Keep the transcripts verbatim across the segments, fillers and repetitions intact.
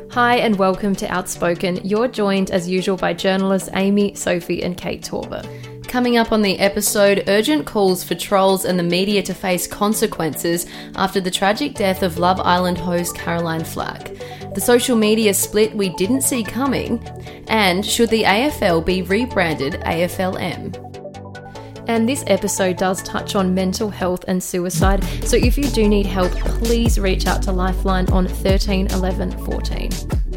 Hi and welcome to Outspoken. You're joined as usual by journalists Amy, Sophie and Kate Torber. Coming up on the episode, urgent calls for trolls and the media to face consequences after the tragic death of Love Island host Caroline Flack. The social media split we didn't see coming, and should the A F L be rebranded A F L M? And this episode does touch on mental health and suicide, so if you do need help, please reach out to Lifeline on thirteen eleven fourteen.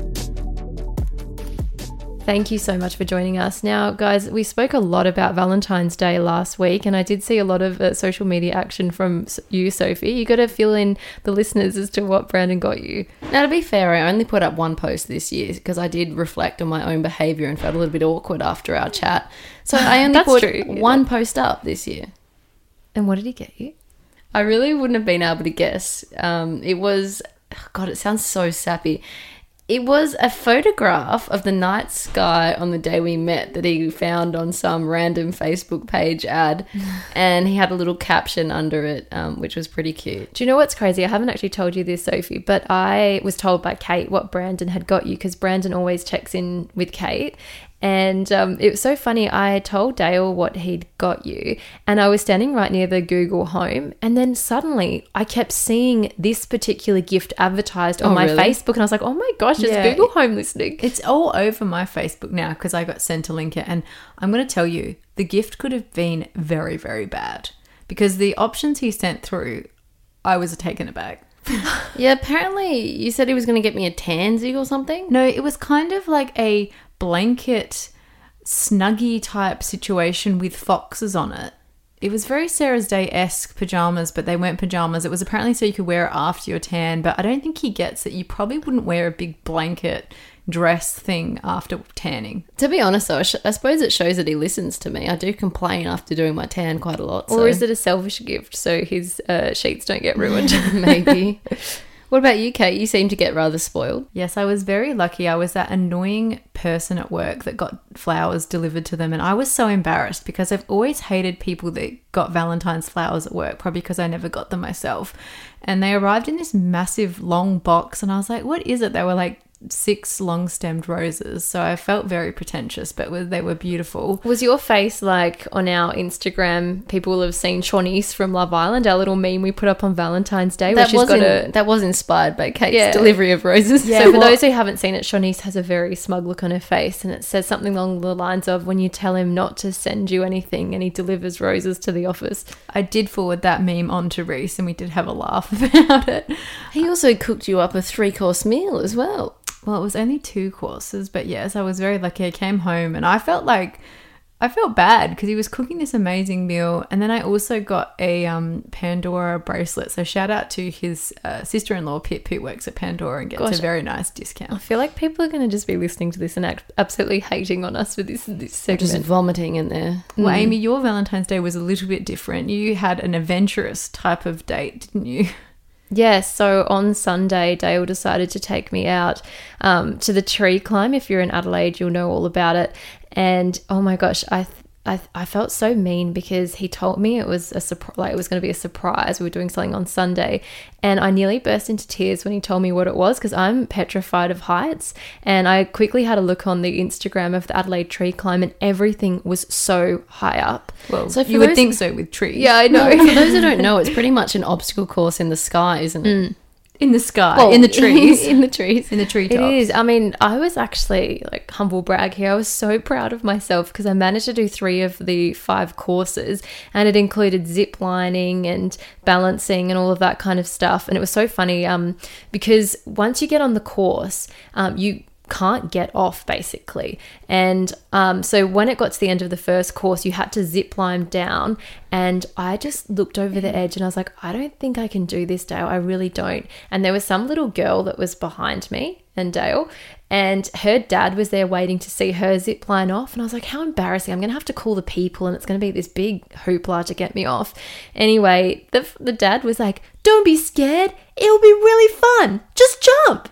Thank you so much for joining us. Now, guys, we spoke a lot about Valentine's Day last week, and I did see a lot of uh, social media action from you, Sophie. You got to fill in the listeners as to what Brandon got you. Now, to be fair, I only put up one post this year because I did reflect on my own behaviour and felt a little bit awkward after our chat. So I only That's put true. one Yeah. post up this year. And what did he get you? I really wouldn't have been able to guess. Um, it was, God, it sounds so sappy. It was a photograph of the night sky on the day we met that he found on some random Facebook page ad, and he had a little caption under it, um, which was pretty cute. Do you know what's crazy? I haven't actually told you this, Sophie, but I was told by Kate what Brandon had got you because Brandon always checks in with Kate. And um, it was so funny. I told Dale what he'd got you, and I was standing right near the Google Home, and then suddenly I kept seeing this particular gift advertised on Oh, my really? Facebook, and I was like, oh my gosh, it's Yeah. Google Home listening. It's all over my Facebook now because I got sent a link it, and I'm going to tell you, the gift could have been very, very bad because the options he sent through, I was taken aback. Yeah, apparently you said he was going to get me a tansy or something. No, it was kind of like a blanket snuggie type situation with foxes on it. It was very Sarah's Day-esque pajamas, but they weren't pajamas. It was apparently so you could wear it after your tan, but I don't think he gets that you probably wouldn't wear a big blanket dress thing after tanning. To be honest, though, I, sh- I suppose it shows that he listens to me. I do complain after doing my tan quite a lot. So. Or is it a selfish gift so his uh, sheets don't get ruined? Maybe. What about you, Kate? You seem to get rather spoiled. Yes, I was very lucky. I was that annoying person at work that got flowers delivered to them, and I was so embarrassed because I've always hated people that got Valentine's flowers at work, probably because I never got them myself. And they arrived in this massive long box, and I was like, what is it? They were like six long-stemmed roses, so I felt very pretentious, but they were beautiful. Was your face like on our Instagram? People will have seen Shawnice from Love Island, our little meme we put up on Valentine's Day. Where That she's was, got in, a that was inspired by Kate's Yeah. delivery of roses. Yeah, So for what- those who haven't seen it, Shawnice has a very smug look on her face, and it says something along the lines of, when you tell him not to send you anything and he delivers roses to the office. I did forward that meme on to Reese, and we did have a laugh about it. He also cooked you up a three-course meal as well. Well, it was only two courses, but yes, I was very lucky. I came home and I felt like I felt bad because he was cooking this amazing meal, and then I also got a um, Pandora bracelet. So shout out to his uh, sister-in-law Pip, who works at Pandora and gets Gosh. a very nice I discount. feel like people are going to just be listening to this and act absolutely hating on us for this this segment. Just vomiting in there. Well, Amy, your Valentine's Day was a little bit different. You had an adventurous type of date, didn't you? Yes, so on Sunday, Dale decided to take me out um, to the tree climb. If you're in Adelaide, you'll know all about it. And oh my gosh, I th- I, I felt so mean because he told me it was a surprise, like it was going to be a surprise. We were doing something on Sunday, and I nearly burst into tears when he told me what it was because I'm petrified of heights. And I quickly had a look on the Instagram of the Adelaide tree climb, and everything was so high up. Well, So for you would those- think so with trees. Yeah, I know. For those who don't know, it's pretty much an obstacle course in the sky, isn't it? In the sky, Well, in the trees. in the trees, In the treetops. It is. I mean, I was actually, like, humble brag here, I was so proud of myself because I managed to do three of the five courses, and it included zip lining and balancing and all of that kind of stuff. And it was so funny um, because once you get on the course, um, you can't get off basically. And um, so when it got to the end of the first course, you had to zip line down, and I just looked over the edge and I was like, I don't think I can do this, Dale. I really don't. And there was some little girl that was behind me and Dale, and her dad was there waiting to see her zip line off. And I was like, how embarrassing. I'm going to have to call the people and it's going to be this big hoopla to get me off. Anyway, the, the dad was like, don't be scared. It'll be really fun. Just jump.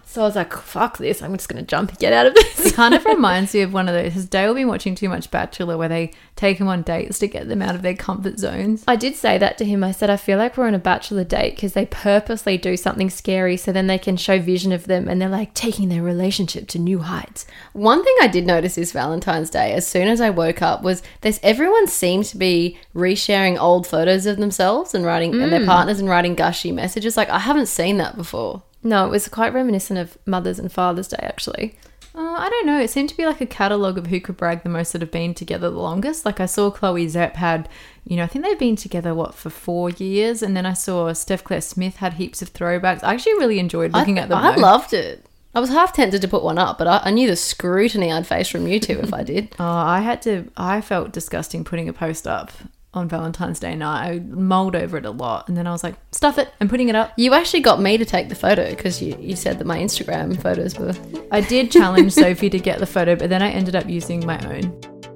So I was like, fuck this. I'm just going to jump and get out of this. It kind of reminds me of one of those. Has Dale been watching too much Bachelor where they take him on dates to get them out of their comfort zones? I did say that to him. I said, I feel like we're on a Bachelor date because they purposely do something scary so then they can show vision of them and they're like taking their relationship to new heights. One thing I did notice this Valentine's Day, as soon as I woke up, was there's everyone seemed to be resharing old photos of themselves and writing mm. and their partners and writing gushy messages. Like, I haven't seen that before. No, it was quite reminiscent of Mother's and Father's Day, actually. Uh, I don't know. It seemed to be like a catalogue of who could brag the most that have been together the longest. Like I saw Chloe Zepp had, you know, I think they've been together, what, for four years? And then I saw Steph Claire Smith had heaps of throwbacks. I actually really enjoyed looking I, at them. I though. loved it. I was half tempted to put one up, but I, I knew the scrutiny I'd face from you two if I did. Oh, I had to, I felt disgusting putting a post up on Valentine's Day night. I mulled over it a lot and then I was like, stuff it, I'm putting it up. You actually got me to take the photo because you, you said that my Instagram photos were... I did challenge Sophie to get the photo, but then I ended up using my own.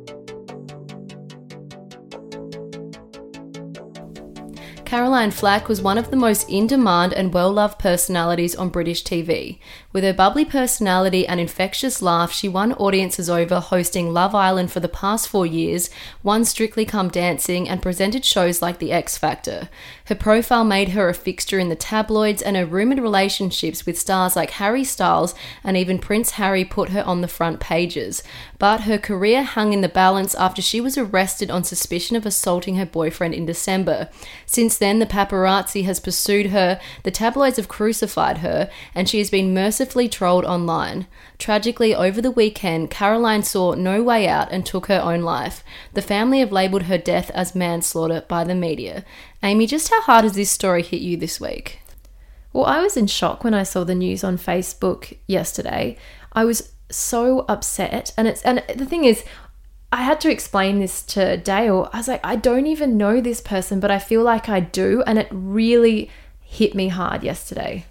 Caroline Flack was one of the most in-demand and well-loved personalities on British T V. With her bubbly personality and infectious laugh, she won audiences over, hosting Love Island for the past four years, won Strictly Come Dancing, and presented shows like The X Factor. Her profile made her a fixture in the tabloids, and her rumoured relationships with stars like Harry Styles and even Prince Harry put her on the front pages. But her career hung in the balance after she was arrested on suspicion of assaulting her boyfriend in December. Since then, the paparazzi has pursued her, the tabloids have crucified her, and she has been mercifully trolled online. Tragically, over the weekend, Caroline saw no way out and took her own life. The family have labelled her death as manslaughter by the media. Amy, just how hard has this story hit you this week? Well, I was in shock when I saw the news on Facebook yesterday. I was so upset, and it's and the thing is, I had to explain this to Dale. I was like, I don't even know this person, but I feel like I do, and it really hit me hard yesterday.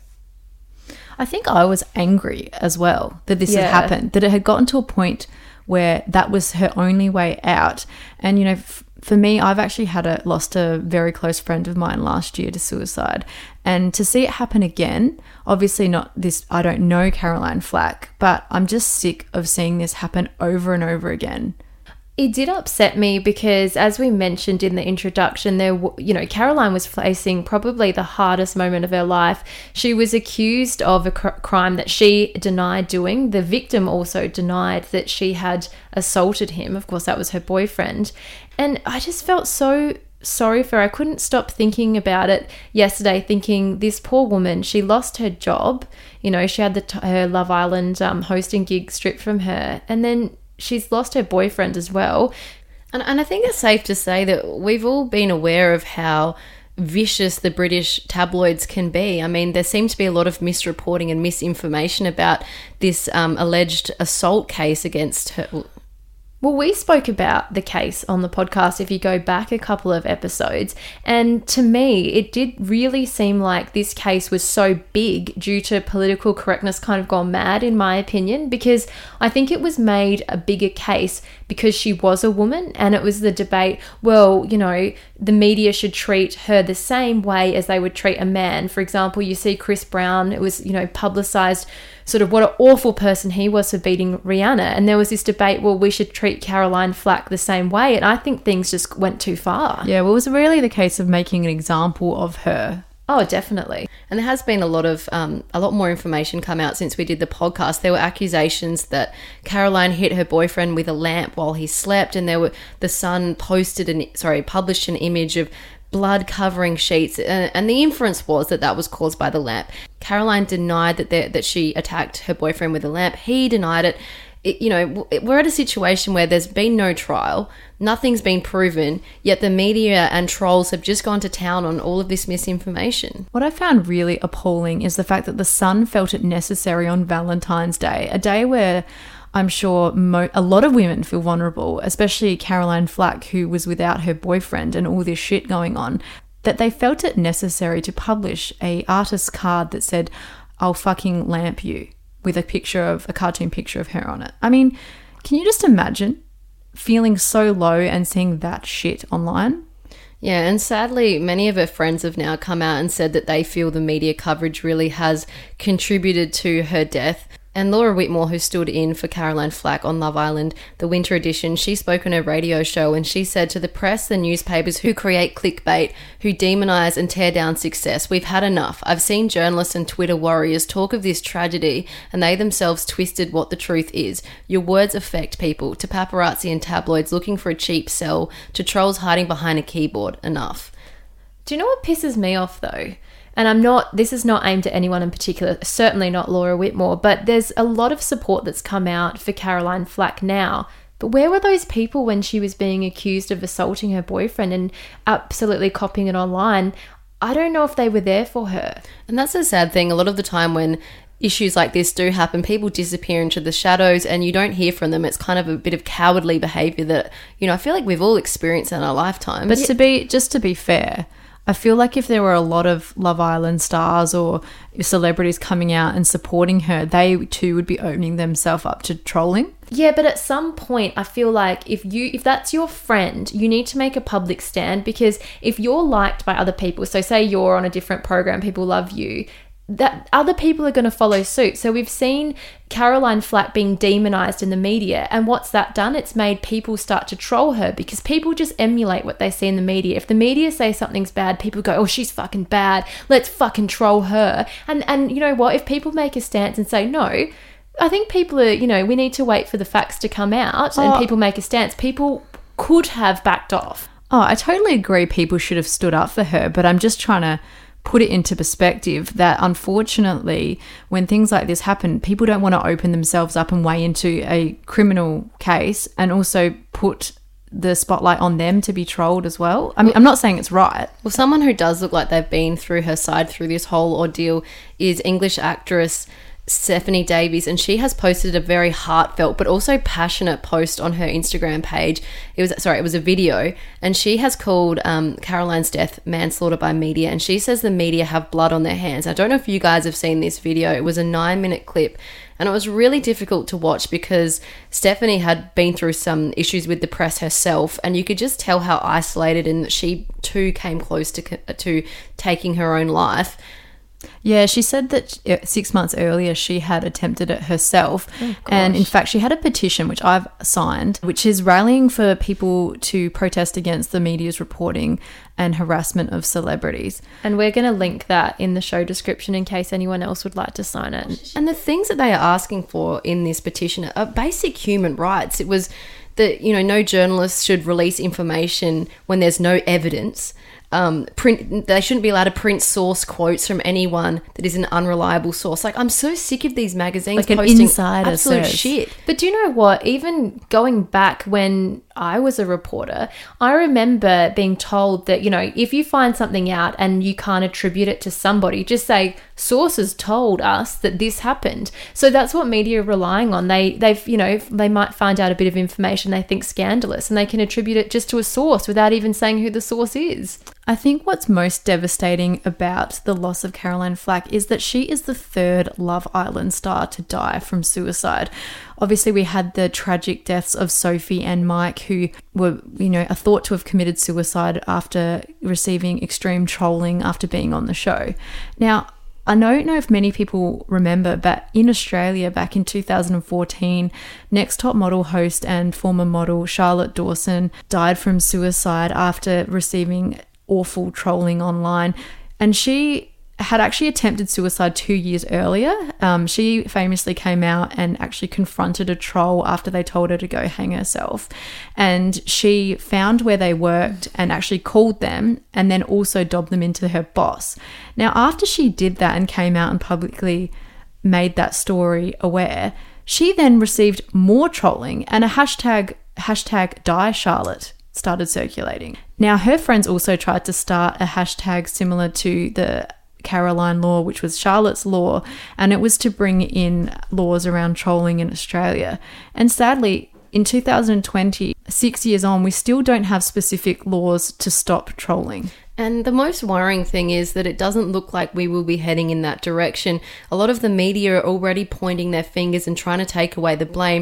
I think I was angry as well that this Yeah. had happened, that it had gotten to a point where that was her only way out. And, you know, f- for me, I've actually had a lost a very close friend of mine last year to suicide. And to see it happen again, obviously not this, I don't know Caroline Flack, but I'm just sick of seeing this happen over and over again. It did upset me because, as we mentioned in the introduction, there, w- you know, Caroline was facing probably the hardest moment of her life. She was accused of a cr- crime that she denied doing. The victim also denied that she had assaulted him. Of course, that was her boyfriend. And I just felt so sorry for her. I couldn't stop thinking about it yesterday, thinking this poor woman, she lost her job. You know, she had the t- her Love Island um, hosting gig stripped from her. And then she's lost her boyfriend as well. And, and I think it's safe to say that we've all been aware of how vicious the British tabloids can be. I mean, there seems to be a lot of misreporting and misinformation about this um, alleged assault case against her. Well, we spoke about the case on the podcast if you go back a couple of episodes, and to me, it did really seem like this case was so big due to political correctness kind of gone mad, in my opinion, because I think it was made a bigger case because she was a woman, and it was the debate, well, you know, the media should treat her the same way as they would treat a man. For example, you see Chris Brown, it was, you know, publicized sort of what an awful person he was for beating Rihanna. And there was this debate, well, we should treat Caroline Flack the same way. And I think things just went too far. Yeah, well, it was really the case of making an example of her. Oh, definitely. And there has been a lot of um, a lot more information come out since we did the podcast. There were accusations that Caroline hit her boyfriend with a lamp while he slept, and there were the Sun posted an sorry published an image of blood covering sheets, and, and the inference was that that was caused by the lamp. Caroline denied that there, that she attacked her boyfriend with a lamp. He denied it. It, you know, we're at a situation where there's been no trial, nothing's been proven, yet the media and trolls have just gone to town on all of this misinformation. What I found really appalling is the fact that the Sun felt it necessary on Valentine's Day, a day where I'm sure mo- a lot of women feel vulnerable, especially Caroline Flack, who was without her boyfriend and all this shit going on, that they felt it necessary to publish a artist's card that said, "I'll fucking lamp you," with a picture of a cartoon picture of her on it. I mean, can you just imagine feeling so low and seeing that shit online? Yeah, and sadly, many of her friends have now come out and said that they feel the media coverage really has contributed to her death. And Laura Whitmore, who stood in for Caroline Flack on Love Island, the winter edition, she spoke on her radio show and she said to the press and newspapers who create clickbait, who demonise and tear down success, we've had enough. I've seen journalists and Twitter warriors talk of this tragedy and they themselves twisted what the truth is. Your words affect people, to paparazzi and tabloids looking for a cheap sell, to trolls hiding behind a keyboard. Enough. Do you know what pisses me off though? And I'm not, this is not aimed at anyone in particular, certainly not Laura Whitmore, but there's a lot of support that's come out for Caroline Flack now. But where were those people when she was being accused of assaulting her boyfriend and absolutely copying it online? I don't know if they were there for her. And that's a sad thing. A lot of the time when issues like this do happen, people disappear into the shadows and you don't hear from them. It's kind of a bit of cowardly behaviour that, you know, I feel like we've all experienced in our lifetimes. But to be, just to be fair, I feel like if there were a lot of Love Island stars or celebrities coming out and supporting her, they too would be opening themselves up to trolling. Yeah, but at some point, I feel like if you if that's your friend, you need to make a public stand, because if you're liked by other people, so say you're on a different program, people love you, that other people are going to follow suit. So we've seen Caroline Flack being demonized in the media, and what's that done? It's made people start to troll her because people just emulate what they see in the media. If the media say something's bad, people go, oh, she's fucking bad, let's fucking troll her. And and you know what, if people make a stance and say no, I think people are, you know, we need to wait for the facts to come out and oh. people make a stance. People could have backed off. Oh, I totally agree people should have stood up for her, but I'm just trying to put it into perspective that unfortunately when things like this happen, people don't want to open themselves up and weigh into a criminal case and also put the spotlight on them to be trolled as well. I mean, I'm not saying it's right. Well, someone who does look like they've been through her side through this whole ordeal is English actress Stephanie Davies, and she has posted a very heartfelt but also passionate post on her Instagram page. It was sorry, it was a video, and she has called um, Caroline's death manslaughter by media, and she says the media have blood on their hands. I don't know if you guys have seen this video. It was a nine minute clip, and it was really difficult to watch because Stephanie had been through some issues with the press herself, and you could just tell how isolated and that she too came close to to taking her own life. Yeah, she said that six months earlier she had attempted it herself. Oh, and in fact, she had a petition, which I've signed, which is rallying for people to protest against the media's reporting and harassment of celebrities. And we're going to link that in the show description in case anyone else would like to sign it. And the things that they are asking for in this petition are basic human rights. It was that, you know, no journalist should release information when there's no evidence. Um, print. They shouldn't be allowed to print source quotes from anyone that is an unreliable source. Like, I'm so sick of these magazines like an posting insider absolute says. shit. But do you know what? Even going back when I was a reporter, I remember being told that, you know, if you find something out and you can't attribute it to somebody, just say, sources told us that this happened. So that's what media are relying on. They, they've, you know, they might find out a bit of information they think scandalous and they can attribute it just to a source without even saying who the source is. I think what's most devastating about the loss of Caroline Flack is that she is the third Love Island star to die from suicide. Obviously, we had the tragic deaths of Sophie and Mike, who were, you know, are thought to have committed suicide after receiving extreme trolling after being on the show. Now, I don't know if many people remember, but in Australia back in two thousand fourteen, Next Top Model host and former model Charlotte Dawson died from suicide after receiving awful trolling online, and she had actually attempted suicide two years earlier. Um, she famously came out and actually confronted a troll after they told her to go hang herself, and she found where they worked and actually called them and then also dobbed them into her boss. Now, after she did that and came out and publicly made that story aware, she then received more trolling, and a hashtag hashtag die Charlotte started circulating. Now, her friends also tried to start a hashtag similar to the Caroline law, which was Charlotte's law, and it was to bring in laws around trolling in Australia. And sadly, in two thousand twenty, six years on, we still don't have specific laws to stop trolling. And the most worrying thing is that it doesn't look like we will be heading in that direction. A lot of the media are already pointing their fingers and trying to take away the blame.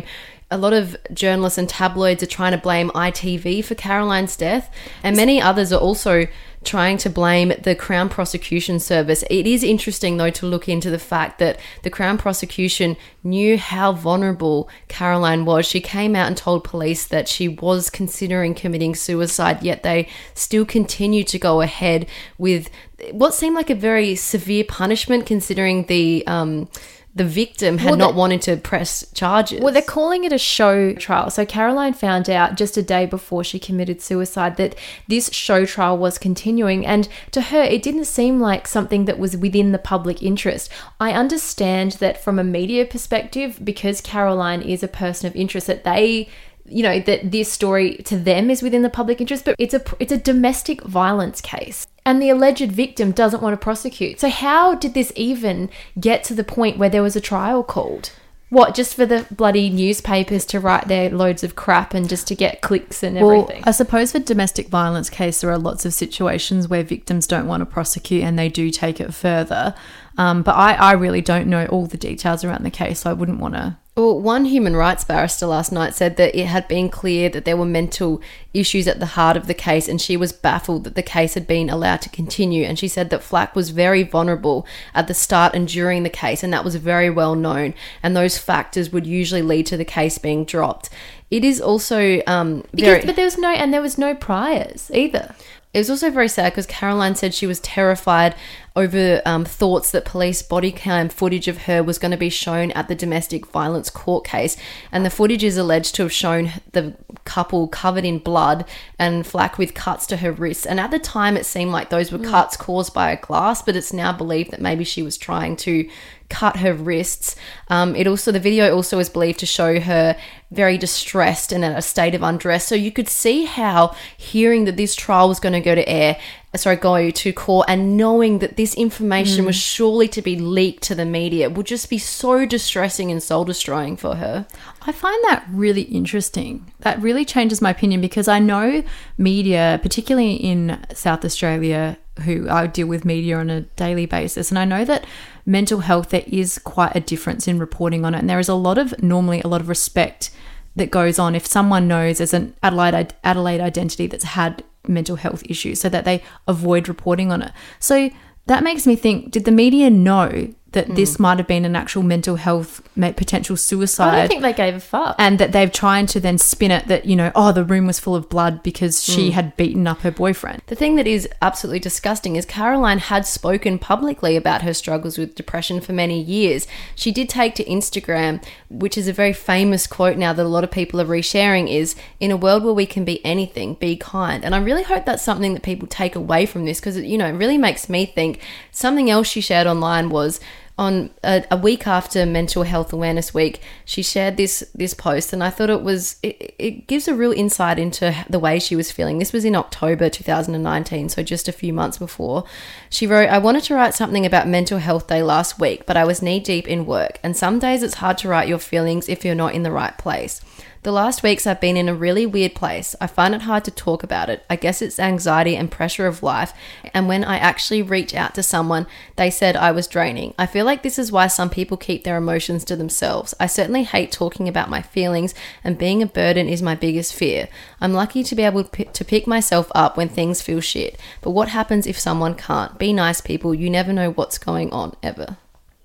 a lot of journalists and tabloids are trying to blame I T V for Caroline's death, and many others are also trying to blame the Crown Prosecution Service. It is interesting, though, to look into the fact that the Crown Prosecution knew how vulnerable Caroline was. She came out and told police that she was considering committing suicide, yet they still continued to go ahead with what seemed like a very severe punishment, considering the um, the victim had Well, not the- wanted to press charges. Well, they're calling it a show trial. So Caroline found out just a day before she committed suicide that this show trial was continuing. And to her, it didn't seem like something that was within the public interest. I understand that from a media perspective, because Caroline is a person of interest, that they... you know, that this story to them is within the public interest, but it's a it's a domestic violence case. And the alleged victim doesn't want to prosecute. So how did this even get to the point where there was a trial called? What, just for the bloody newspapers to write their loads of crap and just to get clicks and everything? Well, I suppose for domestic violence case, there are lots of situations where victims don't want to prosecute and they do take it further. Um, but I, I really don't know all the details around the case, so I wouldn't want to. Well, one human rights barrister last night said that it had been clear that there were mental issues at the heart of the case, and she was baffled that the case had been allowed to continue. And she said that Flack was very vulnerable at the start and during the case, and that was very well known. And those factors would usually lead to the case being dropped. It is also um, very... Because, but there was no, and there was no priors either. It was also very sad because Caroline said she was terrified over um, thoughts that police body cam footage of her was going to be shown at the domestic violence court case. And the footage is alleged to have shown the couple covered in blood and Flack with cuts to her wrists. And at the time, it seemed like those were mm. cuts caused by a glass, but it's now believed that maybe she was trying to cut her wrists. Um, it also, the video also is believed to show her very distressed and in a state of undress. So you could see how hearing that this trial was going to go to air, sorry, go to court, and knowing that this information mm. was surely to be leaked to the media would just be so distressing and soul destroying for her. I find that really interesting. That really changes my opinion, because I know media, particularly in South Australia, who I deal with media on a daily basis, and I know that mental health, there is quite a difference in reporting on it, and there is a lot of, normally a lot of respect that goes on if someone knows there's an Adelaide, Adelaide identity that's had mental health issues, so that they avoid reporting on it. So that makes me think, did the media know that mm. this might have been an actual mental health potential suicide? I don't think they gave a fuck. And that they've tried to then spin it that, you know, oh, the room was full of blood because she mm. had beaten up her boyfriend. The thing that is absolutely disgusting is Caroline had spoken publicly about her struggles with depression for many years. She did take to Instagram, which is a very famous quote now that a lot of people are resharing, is, "In a world where we can be anything, be kind." And I really hope that's something that people take away from this, because, you know, it really makes me think. Something else she shared online was, on a, a week after Mental Health Awareness Week, she shared this this post, and I thought it was it, it gives a real insight into the way she was feeling. This was in October two thousand nineteen, so just a few months before. She wrote, "I wanted to write something about Mental Health Day last week, but I was knee deep in work, and some days it's hard to write your feelings if you're not in the right place. The last weeks I've been in a really weird place. I find it hard to talk about it. I guess it's anxiety and pressure of life. And when I actually reach out to someone, they said I was draining. I feel like this is why some people keep their emotions to themselves. I certainly hate talking about my feelings, and being a burden is my biggest fear. I'm lucky to be able to pick myself up when things feel shit. But what happens if someone can't? Be nice, people. You never know what's going on, ever."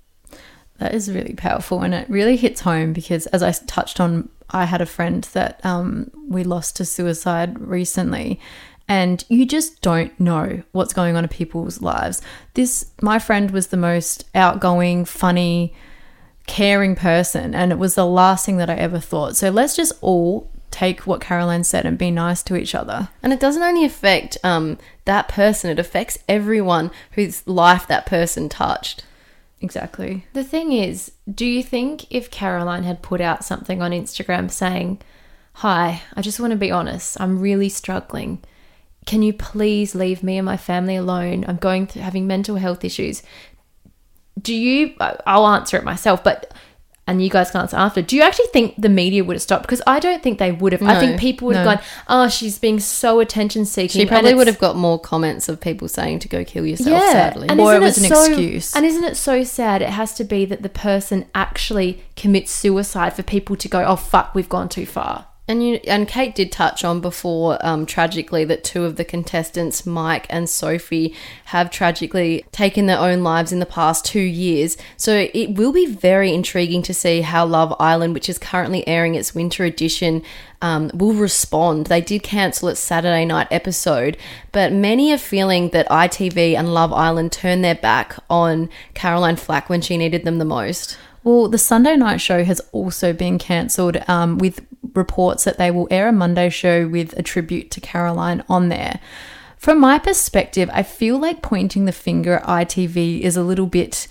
That is really powerful, and it really hits home because, as I touched on, I had a friend that um, we lost to suicide recently, and you just don't know what's going on in people's lives. This, my friend was the most outgoing, funny, caring person, and it was the last thing that I ever thought. So let's just all take what Caroline said and be nice to each other. And it doesn't only affect um, that person, it affects everyone whose life that person touched. Exactly. The thing is, do you think if Caroline had put out something on Instagram saying, "Hi, I just want to be honest, I'm really struggling. Can you please leave me and my family alone? I'm going through having mental health issues." Do you, I'll answer it myself, but and you guys can answer after, do you actually think the media would have stopped? Because I don't think they would have. I No, think people would have no. gone, oh, she's being so attention seeking. She probably would have got more comments of people saying to go kill yourself, sadly. And Or isn't it was an so- excuse. And isn't it so sad? It has to be that the person actually commits suicide for people to go, oh, fuck, we've gone too far. And you and Kate did touch on before, um, tragically, that two of the contestants, Mike and Sophie, have tragically taken their own lives in the past two years. So it will be very intriguing to see how Love Island, which is currently airing its winter edition, um, will respond. They did cancel its Saturday night episode, but many are feeling that I T V and Love Island turned their back on Caroline Flack when she needed them the most. Well, the Sunday night show has also been cancelled, um, with reports that they will air a Monday show with a tribute to Caroline on there. From my perspective, I feel like pointing the finger at I T V is a little bit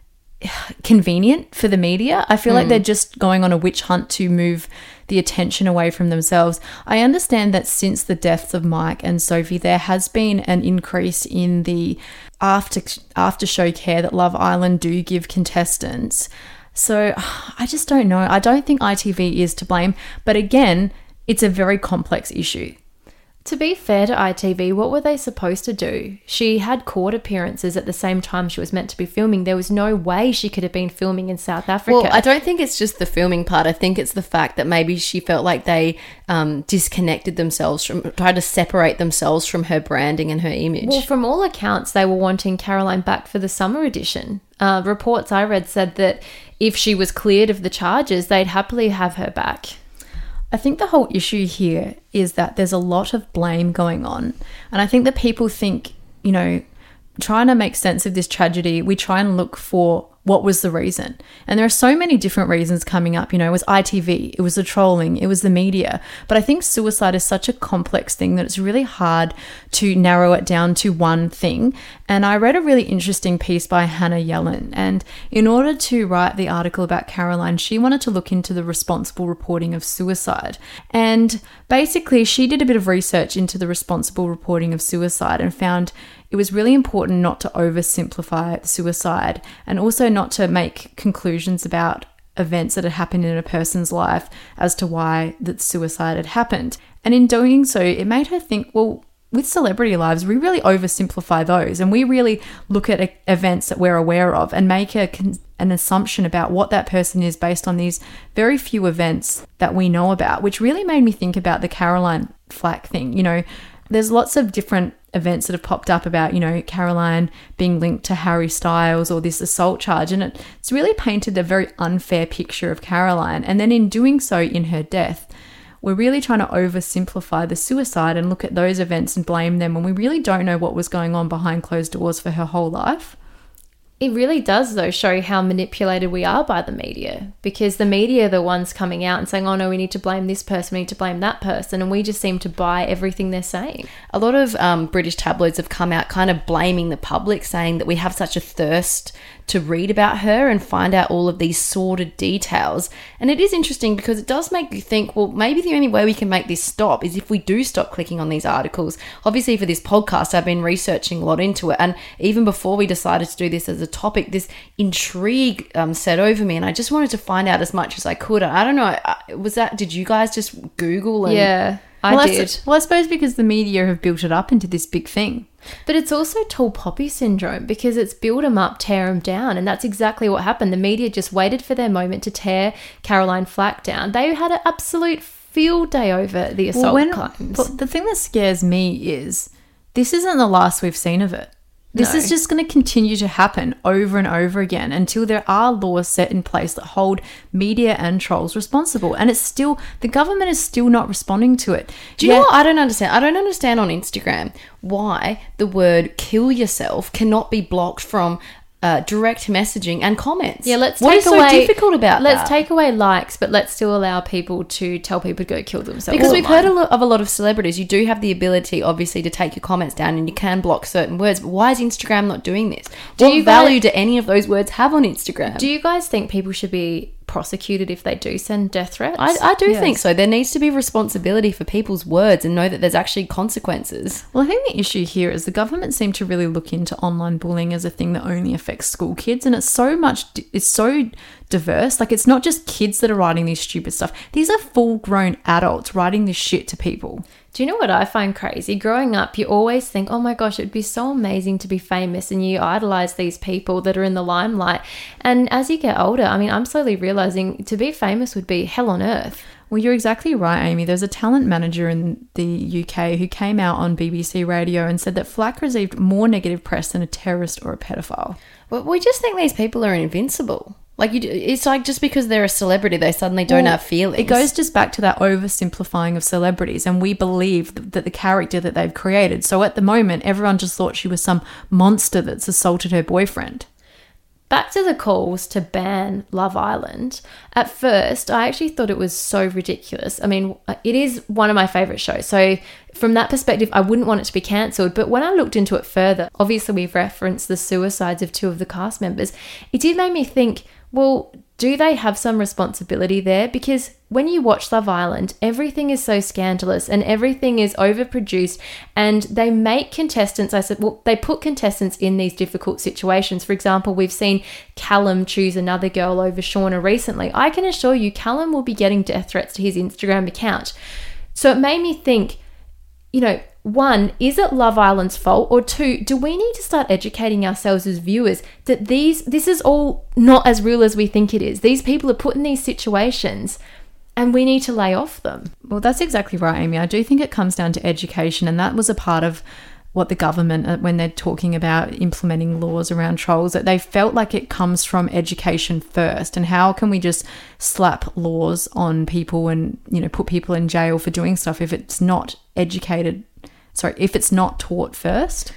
convenient for the media. I feel like they're just going on a witch hunt to move the attention away from themselves. I understand that since the deaths of Mike and Sophie, there has been an increase in the after after show care that Love Island do give contestants. So I just don't know. I don't think I T V is to blame. But again, it's a very complex issue. To be fair to I T V, what were they supposed to do? She had court appearances at the same time she was meant to be filming. There was no way she could have been filming in South Africa. Well, I don't think it's just the filming part. I think it's the fact that maybe she felt like they um, disconnected themselves from, tried to separate themselves from her branding and her image. Well, from all accounts, they were wanting Caroline back for the summer edition. Uh, reports I read said that if she was cleared of the charges, they'd happily have her back. I think the whole issue here is that there's a lot of blame going on. And I think that people think, you know, trying to make sense of this tragedy, we try and look for what was the reason. And there are so many different reasons coming up. You know, it was I T V, it was the trolling, it was the media. But I think suicide is such a complex thing that it's really hard to narrow it down to one thing. And I read a really interesting piece by Hannah Yellen. And in order to write the article about Caroline, she wanted to look into the responsible reporting of suicide. And basically, she did a bit of research into the responsible reporting of suicide and found it was really important not to oversimplify suicide and also not to make conclusions about events that had happened in a person's life as to why that suicide had happened. And in doing so, it made her think, well, with celebrity lives, we really oversimplify those and we really look at events that we're aware of and make a, an assumption about what that person is based on these very few events that we know about, which really made me think about the Caroline Flack thing. You know, there's lots of different events that have popped up about, you know, Caroline being linked to Harry Styles or this assault charge. And it, it's really painted a very unfair picture of Caroline. And then in doing so in her death, we're really trying to oversimplify the suicide and look at those events and blame them when we really don't know what was going on behind closed doors for her whole life. It really does, though, show how manipulated we are by the media, because the media are the ones coming out and saying, oh, no, we need to blame this person, we need to blame that person, and we just seem to buy everything they're saying. A lot of um, British tabloids have come out kind of blaming the public, saying that we have such a thirst to read about her and find out all of these sordid details. And it is interesting because it does make you think, well, maybe the only way we can make this stop is if we do stop clicking on these articles. Obviously, for this podcast, I've been researching a lot into it. And even before we decided to do this as a topic, this intrigue um, set over me. And I just wanted to find out as much as I could. I don't know, was that, did you guys just Google? And Yeah, I well, did. Well, I suppose because the media have built it up into this big thing. But it's also tall poppy syndrome because it's build them up, tear them down. And that's exactly what happened. The media just waited for their moment to tear Caroline Flack down. They had an absolute field day over the assault Well, when- claims. but the thing that scares me is this isn't the last we've seen of it. This No. is just going to continue to happen over and over again until there are laws set in place that hold media and trolls responsible. And it's still, the government is still not responding to it. Do you Yeah. know what I don't understand? I don't understand on Instagram why the word kill yourself cannot be blocked from uh, direct messaging and comments. Yeah, let's What take is so away, difficult about let's that? take away likes, but let's still allow people to tell people to go kill themselves. Because we've online. heard a lot of a lot of celebrities, you do have the ability, obviously, to take your comments down and you can block certain words. But why is Instagram not doing this? Do what you value guys- do any of those words have on Instagram? Do you guys think people should be prosecuted if they do send death threats? I, I do Yes. think so. There needs to be responsibility for people's words and know that there's actually consequences. Well, I think the issue here is the government seem to really look into online bullying as a thing that only affects school kids, and it's so much, it's so diverse. Like, it's not just kids that are writing these stupid stuff. These are full-grown adults writing this shit to people. Do you know what I find crazy? Growing up, you always think, oh my gosh, it'd be so amazing to be famous, and you idolize these people that are in the limelight. And as you get older, I mean, I'm slowly realizing to be famous would be hell on earth. Well, you're exactly right, Amy. There's a talent manager in the U K who came out on B B C Radio and said that Flack received more negative press than a terrorist or a pedophile. Well, we just think these people are invincible. Like, you, it's like just because they're a celebrity, they suddenly don't well, have feelings. It goes just back to that oversimplifying of celebrities, and we believe that the character that they've created. So at the moment, everyone just thought she was some monster that's assaulted her boyfriend. Back to the calls to ban Love Island. At first, I actually thought it was so ridiculous. I mean, it is one of my favourite shows. So from that perspective, I wouldn't want it to be cancelled. But when I looked into it further, obviously we've referenced the suicides of two of the cast members. It did make me think, well, do they have some responsibility there? Because when you watch Love Island, everything is so scandalous and everything is overproduced, and they make contestants, I said, well, they put contestants in these difficult situations. For example, we've seen Callum choose another girl over Shauna recently. I can assure you, Callum will be getting death threats to his Instagram account. So it made me think, you know, one, is it Love Island's fault? Or two, do we need to start educating ourselves as viewers that these this is all not as real as we think it is? These people are put in these situations and we need to lay off them. Well, that's exactly right, Amy. I do think it comes down to education, and that was a part of what the government, when they're talking about implementing laws around trolls, that they felt like it comes from education first. And how can we just slap laws on people and, you know, put people in jail for doing stuff if it's not educated, sorry, if it's not taught first?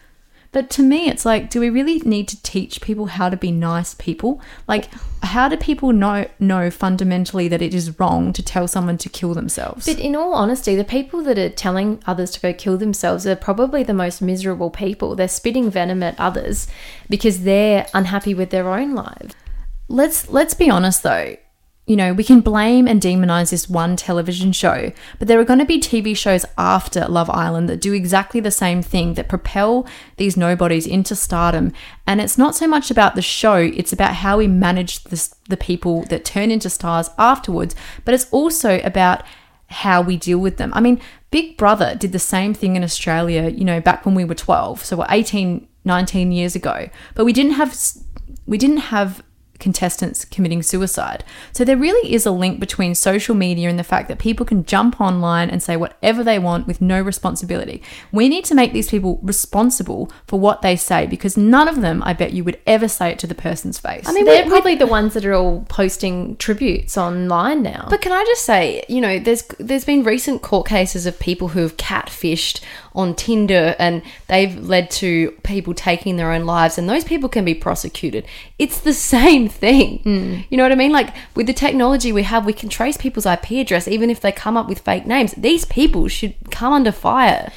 But to me, it's like, do we really need to teach people how to be nice people? Like, how do people know know fundamentally that it is wrong to tell someone to kill themselves? But in all honesty, the people that are telling others to go kill themselves are probably the most miserable people. They're spitting venom at others because they're unhappy with their own lives. Let's let's be honest though. You know, we can blame and demonize this one television show, but there are going to be T V shows after Love Island that do exactly the same thing, that propel these nobodies into stardom. And it's not so much about the show, it's about how we manage this, the people that turn into stars afterwards, but it's also about how we deal with them. I mean, Big Brother did the same thing in Australia, you know, back when we were twelve, so we're eighteen, nineteen years ago, but we didn't have, we didn't have contestants committing suicide. So there really is a link between social media and the fact that people can jump online and say whatever they want with no responsibility. We need to make these people responsible for what they say, because none of them, I bet you, would ever say it to the person's face. I mean, they're probably the ones that are all posting tributes online now. But can I just say, you know, there's there's been recent court cases of people who have catfished on Tinder, and they've led to people taking their own lives, and those people can be prosecuted. It's the same thing. Mm. You know what I mean? Like, with the technology we have, we can trace people's I P address even if they come up with fake names. These people should come under fire.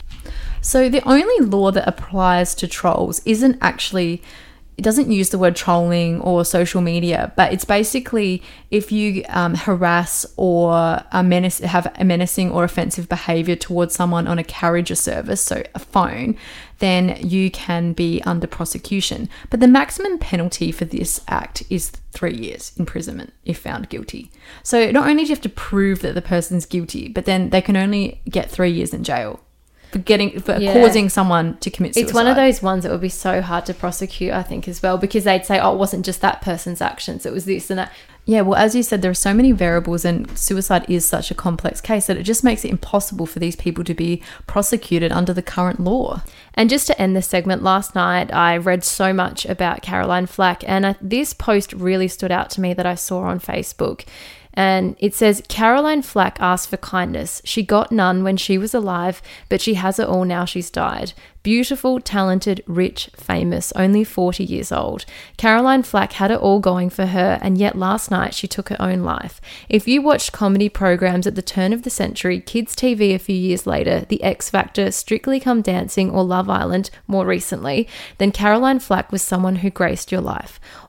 So the only law that applies to trolls isn't actually, it doesn't use the word trolling or social media, but it's basically if you um, harass or a menace, have a menacing or offensive behavior towards someone on a carriage or service, so a phone, then you can be under prosecution. But the maximum penalty for this act is three years imprisonment if found guilty. So not only do you have to prove that the person's guilty, but then they can only get three years in jail for getting for yeah. causing someone to commit suicide. It's one of those ones that would be so hard to prosecute, I think, as well, because they'd say, oh, it wasn't just that person's actions, it was this and that. Yeah, well, as you said, there are so many variables, and suicide is such a complex case that it just makes it impossible for these people to be prosecuted under the current law. And just to end this segment, last night I read so much about Caroline Flack, and uh, this post really stood out to me that I saw on Facebook. And it says, Caroline Flack asked for kindness. She got none when she was alive, but she has it all now she's died. Beautiful, talented, rich, famous, only forty years old. Caroline Flack had it all going for her, and yet last night she took her own life. If you watched comedy programs at the turn of the century, kids' T V a few years later, The X Factor, Strictly Come Dancing, or Love Island more recently, then Caroline Flack was someone who graced your life.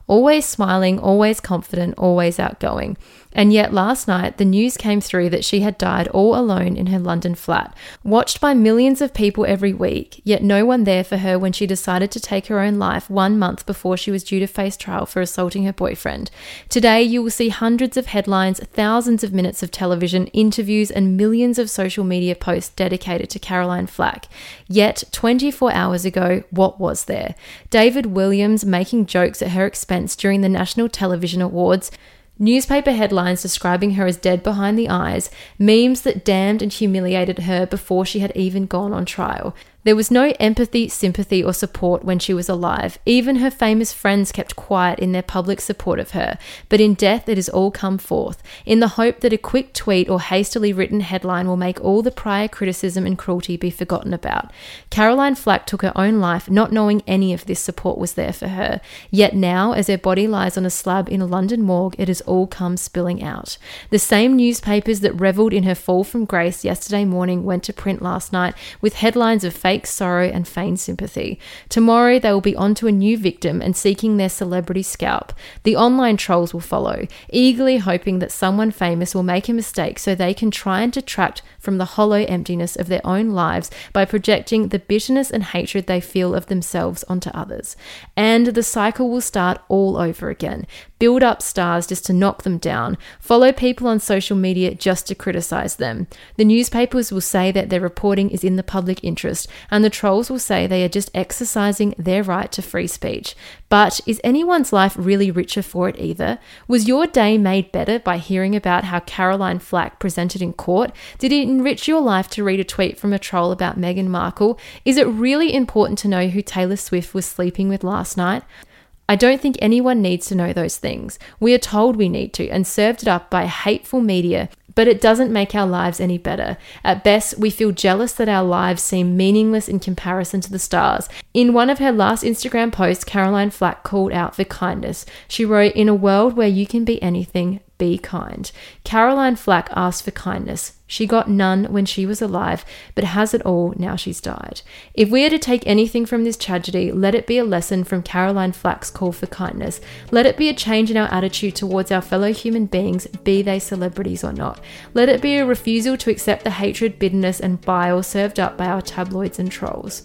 always smiling, always confident, always outgoing. And yet last night, the news came through that she had died all alone in her London flat, watched by millions of people every week, yet no one there for her when she decided to take her own life one month before she was due to face trial for assaulting her boyfriend. Today, you will see hundreds of headlines, thousands of minutes of television, interviews, and millions of social media posts dedicated to Caroline Flack. Yet, twenty-four hours ago, what was there? David Williams making jokes at her expense during the National Television Awards, newspaper headlines describing her as dead behind the eyes, memes that damned and humiliated her before she had even gone on trial. There was no empathy, sympathy, or support when she was alive. Even her famous friends kept quiet in their public support of her. But in death, it has all come forth, in the hope that a quick tweet or hastily written headline will make all the prior criticism and cruelty be forgotten about. Caroline Flack took her own life not knowing any of this support was there for her. Yet now, as her body lies on a slab in a London morgue, it has all come spilling out. The same newspapers that revelled in her fall from grace yesterday morning went to print last night with headlines of fake sorrow and feigned sympathy. Tomorrow they will be onto a new victim and seeking their celebrity scalp. The online trolls will follow, eagerly hoping that someone famous will make a mistake so they can try and detract from the hollow emptiness of their own lives by projecting the bitterness and hatred they feel of themselves onto others. And the cycle will start all over again. Build up stars just to knock them down. Follow people on social media just to criticize them. The newspapers will say that their reporting is in the public interest, and the trolls will say they are just exercising their right to free speech. But is anyone's life really richer for it either? Was your day made better by hearing about how Caroline Flack presented in court? Did it enrich your life to read a tweet from a troll about Meghan Markle? Is it really important to know who Taylor Swift was sleeping with last night? I don't think anyone needs to know those things. We are told we need to and served it up by hateful media, but it doesn't make our lives any better. At best, we feel jealous that our lives seem meaningless in comparison to the stars. In one of her last Instagram posts, Caroline Flack called out for kindness. She wrote, "In a world where you can be anything, be kind." Caroline Flack asked for kindness. She got none when she was alive, but has it all now she's died. If we are to take anything from this tragedy, let it be a lesson from Caroline Flack's call for kindness. Let it be a change in our attitude towards our fellow human beings, be they celebrities or not. Let it be a refusal to accept the hatred, bitterness, and bile served up by our tabloids and trolls.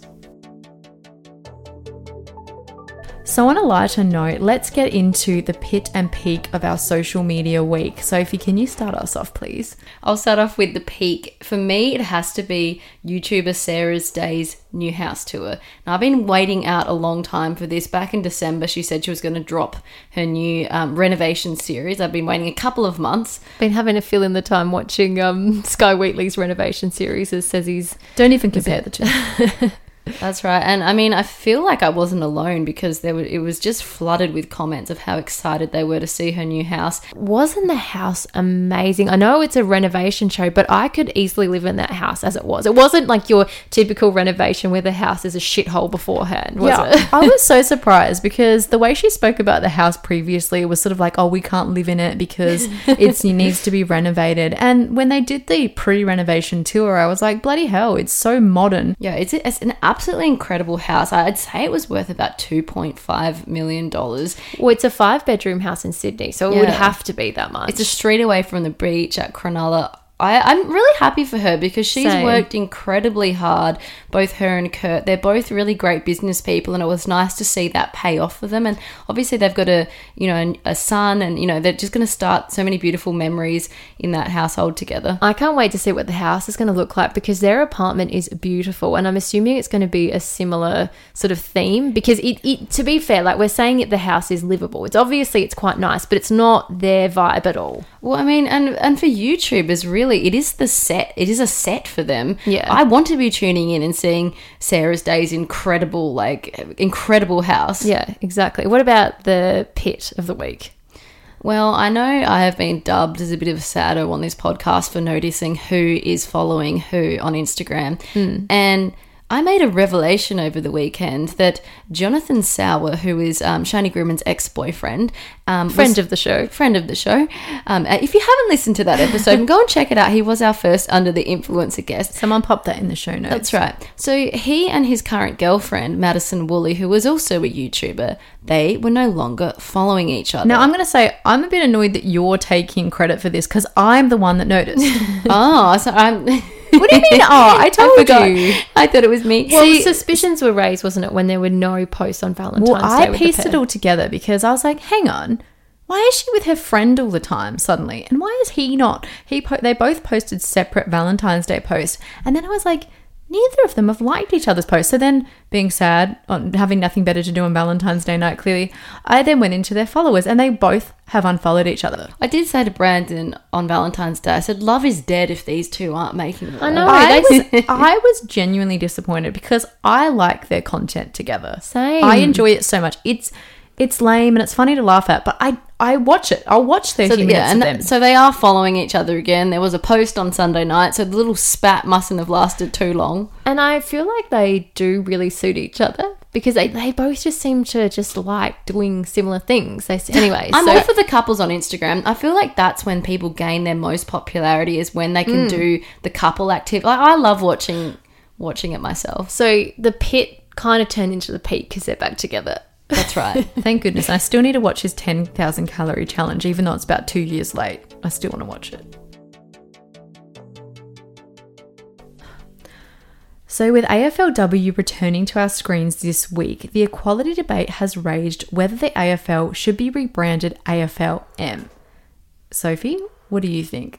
So on a lighter note, let's get into the pit and peak of our social media week. Sophie, can you start us off, please? I'll start off with the peak. For me, it has to be YouTuber Sarah's Day's new house tour. Now, I've been waiting out a long time for this. Back in December, she said she was going to drop her new um, renovation series. I've been waiting a couple of months. Been having to fill in the time watching um, Sky Wheatley's renovation series, as says he's... Don't even compare the two. That's right. And I mean, I feel like I wasn't alone because there were, it was just flooded with comments of how excited they were to see her new house. Wasn't the house amazing? I know it's a renovation show, but I could easily live in that house as it was. It wasn't like your typical renovation where the house is a shithole beforehand, was yeah, it? I was so surprised because the way she spoke about the house previously was sort of like, oh, we can't live in it because it's, it needs to be renovated. And when they did the pre-renovation tour, I was like, bloody hell, it's so modern. Yeah, it's, it's an absolutely incredible house. I'd say it was worth about two point five million dollars. Well, it's a five bedroom house in Sydney, so it Yeah. would have to be that much. It's a street away from the beach at Cronulla. I, I'm really happy for her because she's Same. worked incredibly hard, both her and Kurt. They're both really great business people, and it was nice to see that pay off for them. And obviously they've got a, you know, a son, and, you know, they're just going to start so many beautiful memories in that household together. I can't wait to see what the house is going to look like because their apartment is beautiful, and I'm assuming it's going to be a similar sort of theme because it, it to be fair, like we're saying it, the house is livable. It's obviously it's quite nice, but it's not their vibe at all. Well, I mean, and and for YouTubers, really, it is the set. It is a set for them. Yeah. I want to be tuning in and seeing Sarah's Day's incredible, like, incredible house. Yeah, exactly. What about the pit of the week? Well, I know I have been dubbed as a bit of a saddo on this podcast for noticing who is following who on Instagram. Mm. And I made a revelation over the weekend that Jonathan Sauer, who is um, Shani Grumman's ex-boyfriend, um, Friend was- of the show. friend of the show. Um, uh, if you haven't listened to that episode, go and check it out. He was our first Under the Influencer guest. Someone popped that in the show notes. That's right. So he and his current girlfriend, Madison Woolley, who was also a YouTuber, they were no longer following each other. Now, I'm going to say I'm a bit annoyed that you're taking credit for this because I'm the one that noticed. oh, so I'm... What do you mean? Oh, I told forgot. you. I thought it was me. Well, See, suspicions were raised, wasn't it, when there were no posts on Valentine's Well, Day I with the pieced pair? it all together because I was like, hang on. Why is she with her friend all the time suddenly? And why is he not? He po- They both posted separate Valentine's Day posts. And then I was like, neither of them have liked each other's posts. So then, being sad, on having nothing better to do on Valentine's Day night, clearly, I then went into their followers and they both have unfollowed each other. I did say to Brandon on Valentine's Day, I said, love is dead if these two aren't making it. I know. I they- was, I was genuinely disappointed because I like their content together. Same. I enjoy it so much. It's it's lame and it's funny to laugh at, but I I watch it. I'll watch thirty So, minutes yeah, and of that- them. so they are following each other again. There was a post on Sunday night, so the little spat mustn't have lasted too long. And I feel like they do really suit each other because they, they both just seem to just like doing similar things. They Anyway, I'm so all for the couples on Instagram. I feel like that's when people gain their most popularity is when they can do the couple activity. Like, I love watching watching it myself. so the pit kind of turned into the peak because they're back together. That's right. Thank goodness. I still need to watch his ten thousand calorie challenge, even though it's about two years late. I still want to watch it. So with A F L W returning to our screens this week, the equality debate has raged whether the A F L should be rebranded A F L M. Sophie, what do you think?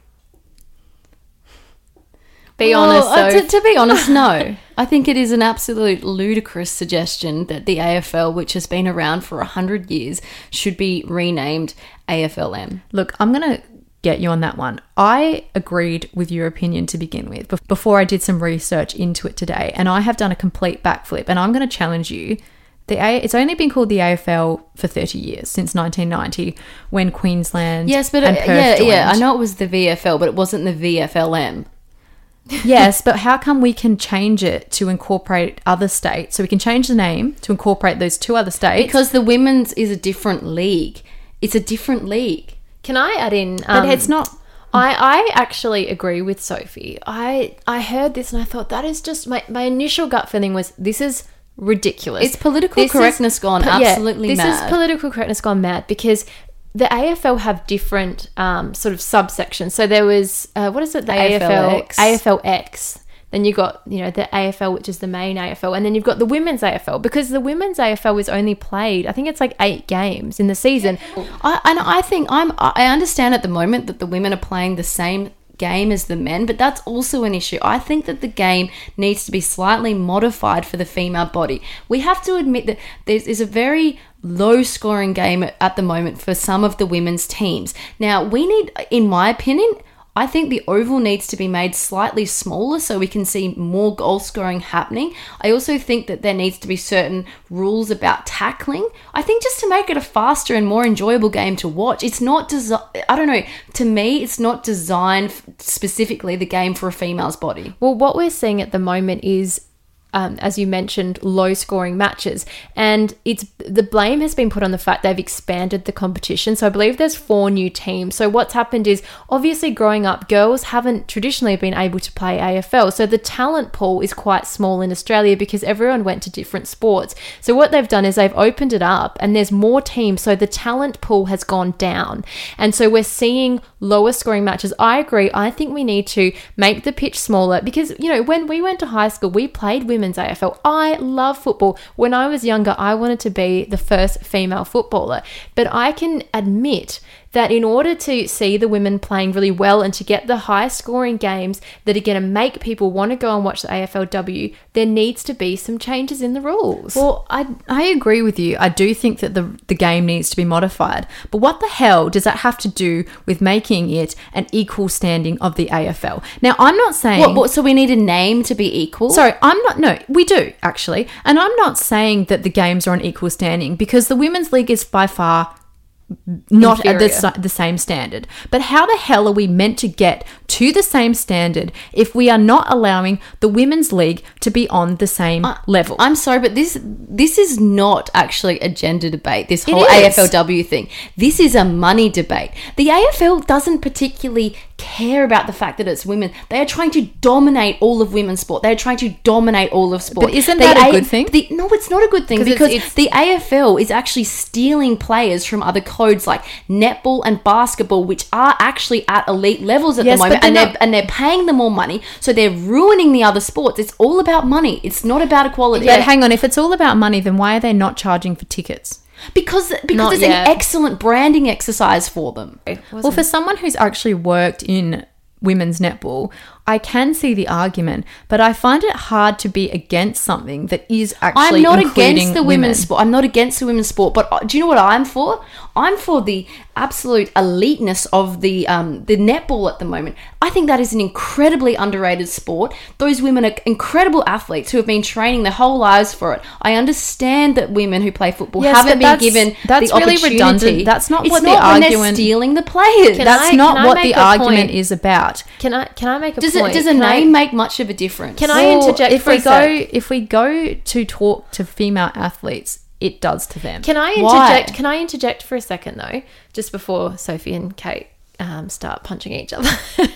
Be Well, honest, uh, though. to, to be honest, no. I think it is an absolute ludicrous suggestion that the A F L, which has been around for one hundred years, should be renamed A F L M. Look, I'm going to get you on that one. I agreed with your opinion to begin with bef- before I did some research into it today, and I have done a complete backflip, and I'm going to challenge you. The A- it's only been called the A F L for thirty years, since nineteen ninety, when Queensland Yes, but and uh, Perth yeah, yeah, I joined. know it was the V F L, but it wasn't the V F L M. Yes, but how come we can change it to incorporate other states? So we can change the name to incorporate those two other states. Because the women's is a different league. It's a different league. Can I add in? but um, it's not... I, I actually agree with Sophie. I I heard this and I thought that is just my, my initial gut feeling was this is ridiculous. It's political This is- correctness gone po- yeah, absolutely this mad. is political correctness gone mad because the A F L have different um, sort of subsections. So there was uh, what is it? The A F L A F L X. A F L X. Then you got, you know, the A F L, which is the main A F L, and then you've got the women's A F L because the women's A F L is only played, I think it's like eight games in the season. I, and I think I'm. I understand at the moment that the women are playing the same game as the men, but that's also an issue. I think that the game needs to be slightly modified for the female body. We have to admit that there is a very low scoring game at, at the moment for some of the women's teams. Now, we need, in my opinion, I think the oval needs to be made slightly smaller so we can see more goal scoring happening. I also think that there needs to be certain rules about tackling. I think just to make it a faster and more enjoyable game to watch. It's not desi- I don't know, to me it's not designed f- specifically the game for a female's body. Well, what we're seeing at the moment is, um, as you mentioned, low scoring matches. And it's the blame has been put on the fact they've expanded the competition. So I believe there's four new teams. So what's happened is obviously growing up, girls haven't traditionally been able to play A F L. So the talent pool is quite small in Australia because everyone went to different sports. So what they've done is they've opened it up and there's more teams. So the talent pool has gone down. And so we're seeing lower scoring matches. I agree. I think we need to make the pitch smaller because, you know, when we went to high school, we played women's A F L. I love football. When I was younger, I wanted to be the first female footballer. But I can admit that in order to see the women playing really well and to get the high scoring games that are going to make people want to go and watch the A F L W, there needs to be some changes in the rules. Well, I I agree with you. I do think that the the game needs to be modified. But what the hell does that have to do with making it an equal standing of the A F L? Now, I'm not saying... What, what, so we need a name to be equal? Sorry, I'm not... No, we do, actually. And I'm not saying that the games are on equal standing because the Women's League is by far not at the, Inferior. s- the same standard. But how the hell are we meant to get to the same standard if we are not allowing the women's league to be on the same level? I'm sorry, but this this is not actually a gender debate, this It whole is. A F L W thing. This is a money debate. The A F L doesn't particularly care about the fact that it's women. They are trying to dominate all of women's sport. They are trying to dominate all of sport. But isn't The that a A- good thing? The, no, it's not a good thing 'Cause it's- because it's- the A F L is actually stealing players from other codes like netball and basketball, which are actually at elite levels at Yes, the but moment, and they're they're not- and they're paying them more money, so they're ruining the other sports. It's all about money. It's not about equality. But hang on, if it's all about money, then why are they not charging for tickets? Because because Not it's yet. an excellent branding exercise for them. Well, for someone who's actually worked in women's netball, I can see the argument, but I find it hard to be against something that is actually I'm not including against the women. women's sport. I'm not against the women's sport, but uh, do you know what I'm for? I'm for the absolute eliteness of the um, the netball at the moment. I think that is an incredibly underrated sport. Those women are incredible athletes who have been training their whole lives for it. I understand that women who play football Yes, haven't but been that's- given that's the really opportunity. redundant. That's not it's what the not when they're argument- stealing the players. Can That's I- not can I what make the a argument point? is about. Can I can I make a does point? it does a Can I- name make much of a difference? Can I Well, interject if for we a go sec? if we go to talk to female athletes, it does to them. Can I Why? interject? Can I interject for a second though, just before Sophie and Kate um, start punching each other?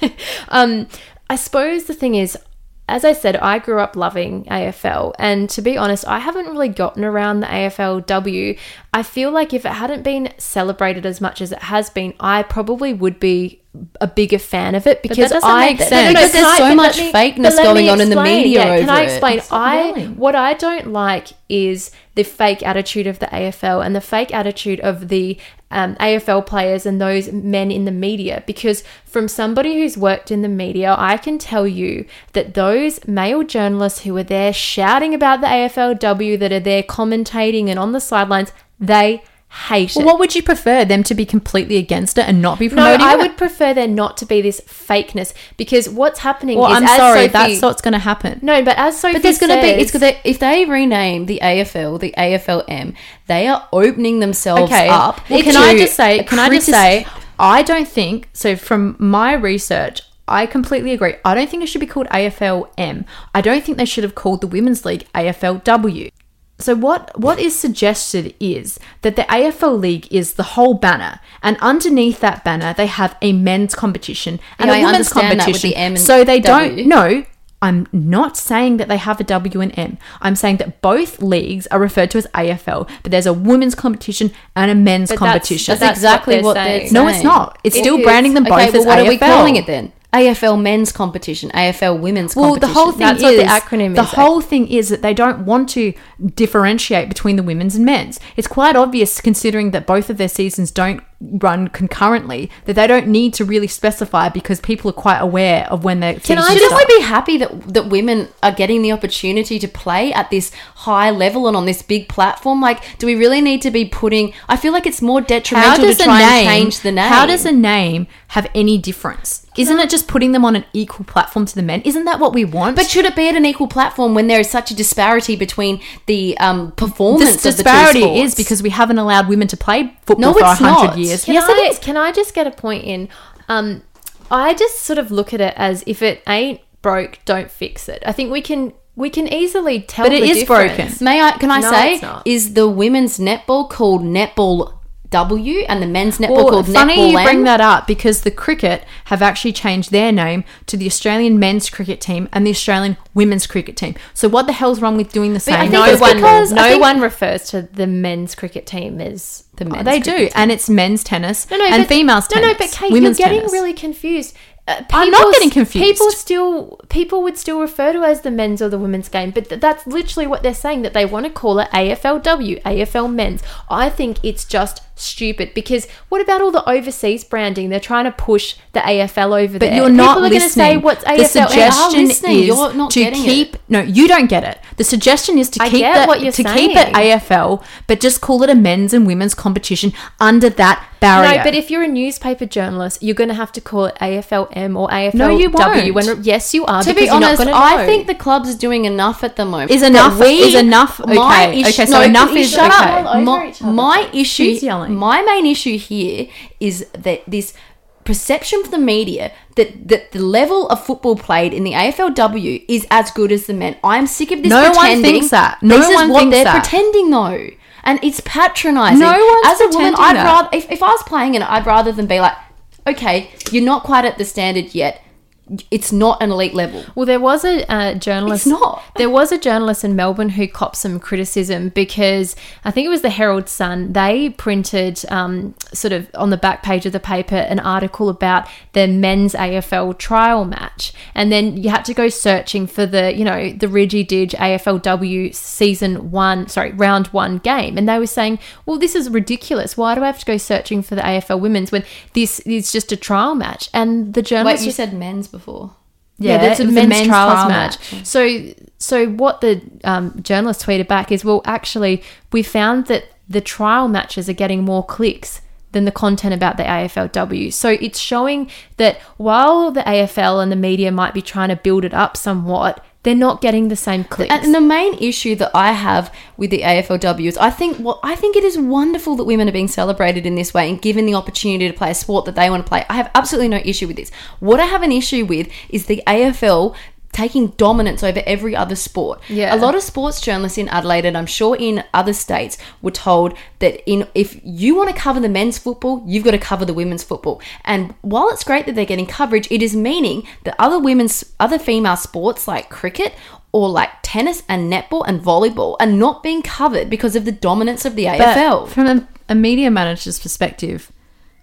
um, I suppose the thing is, as I said, I grew up loving A F L, and to be honest, I haven't really gotten around the A F L W. I feel like if it hadn't been celebrated as much as it has been, I probably would be a bigger fan of it because doesn't I make no, no, sense. no, Because can there's I- so but much let me- fakeness but let going me on in the explain. media Yeah, can over I it. explain? That's I really- what I don't like is the fake attitude of the A F L and the fake attitude of the um, A F L players and those men in the media. Because from somebody who's worked in the media, I can tell you that those male journalists who are there shouting about the A F L W, that are there commentating and on the sidelines, they hate Well, it. what would you prefer, them to be completely against it and not be No, promoting I it? would prefer there not to be this fakeness, because what's happening Well, is, I'm as sorry, Sophie, that's what's going to happen. no, but as Sophie But there's going to be, it's says- gonna, if they rename the A F L, the A F L M, they are opening themselves Okay. up. Well, can to I just say? Can I just critis- say? I don't think so. From my research, I completely agree. I don't think it should be called A F L M. I don't think they should have called the women's league A F L W. So what what is suggested is that the A F L league is the whole banner, and underneath that banner they have a men's competition and Yeah, a I women's understand that with competition. the M and so they W. don't. No, I'm not saying that they have a W and M. I'm saying that both leagues are referred to as A F L, but there's a women's competition and a men's But that's- competition. That's exactly what what they're they're saying. no, saying. it's not. It's It still is. branding them both Okay, as well, what A F L. are we calling it then? A F L men's competition, A F L women's Well, competition. the whole thing That's is what the acronym the is, whole thing is that they don't want to differentiate between the women's and men's. It's quite obvious, considering that both of their seasons don't run concurrently, that they don't need to really specify because people are quite aware of when their Can I seasons Shouldn't start. we be happy that that women are getting the opportunity to play at this high level and on this big platform? Like, do we really need to be putting? I feel like it's more detrimental to try and change the name. How does a name have any difference? Isn't it just putting them on an equal platform to the men? Isn't that what we want? But should it be at an equal platform when there is such a disparity between the um, performance this of the two disparity sports? is because we haven't allowed women to play football No, for a it's hundred not. years. Can yes, I, it is. Can I just get a point in? Um, I just sort of look at it as, if it ain't broke, don't fix it. I think we can we can easily tell. But it the is difference. broken. May I? Can I No, say? it's not. Is the women's netball called netball W and the men's netball Well, called funny netball you M? bring that up because the cricket have actually changed their name to the Australian men's cricket team and the Australian women's cricket team. So what the hell's wrong with doing the I same? think No it's one, because- I no think- one refers to the men's cricket team as the men's. they do, cricket team. and it's men's tennis No, no, and but, females no, tennis. no, but Kate, women's you're getting tennis. really confused. Uh, I'm not people- getting confused. People still, people would still refer to it as the men's or the women's game, but th- that's literally what they're saying, that they want to call it A F L W, A F L men's. I think it's just stupid, because what about all the overseas branding? They're trying to push the A F L over But there. you're not People are listening. going to say what's A the F L. suggestion listening. is You're not to getting keep. it. No, you don't get it. The suggestion is to I keep get the, what you're to keep it saying. A F L, but just call it a men's and women's competition under that barrier. No, but if you're a newspaper journalist, you're going to have to call it A F L M or A F L No, you W. won't. When, yes, you are. To because be honest, you're not going to know. I think the club's doing enough at the moment. Is enough- That we- is enough- okay. my issue- Okay, so no, enough can you is- shut okay. up. Over My, each other. my issue, Who's yelling? my main issue here is that this perception from the media that, that the level of football played in the A F L W is as good as the men. I'm sick of this No one pretending. thinks that. No this is one what thinks they're that. pretending though. And it's patronising. No one's As a woman, pretending I'd that. rather if, if I was playing it, I'd rather than be like, okay, you're not quite at the standard yet. It's not an elite level. Well, there was a uh, journalist. It's not. There was a journalist in Melbourne who copped some criticism because I think it was the Herald Sun. They printed um, sort of on the back page of the paper an article about the men's A F L trial match, and then you had to go searching for the you know the Ridgy Didge A F L W season one, sorry, round one game, and they were saying, well, this is ridiculous. Why do I have to go searching for the A F L women's when this is just a trial match? And the journalist Wait, you was- said men's before. Yeah, that's a it was men's, trials match. So, so what the um, journalist tweeted back is, well, actually, we found that the trial matches are getting more clicks than the content about the A F L W. So it's showing that while the A F L and the media might be trying to build it up somewhat, they're not getting the same clicks. And the main issue that I have with the A F L W is I think well, I think it is wonderful that women are being celebrated in this way and given the opportunity to play a sport that they want to play. I have absolutely no issue with this. What I have an issue with is the A F L taking dominance over every other sport. Yeah. A lot of sports journalists in Adelaide, and I'm sure in other states, were told that in if you want to cover the men's football, you've got to cover the women's football. And while it's great that they're getting coverage, it is meaning that other women's, other female sports like cricket or like tennis and netball and volleyball are not being covered because of the dominance of the A F L. But from a, a media manager's perspective,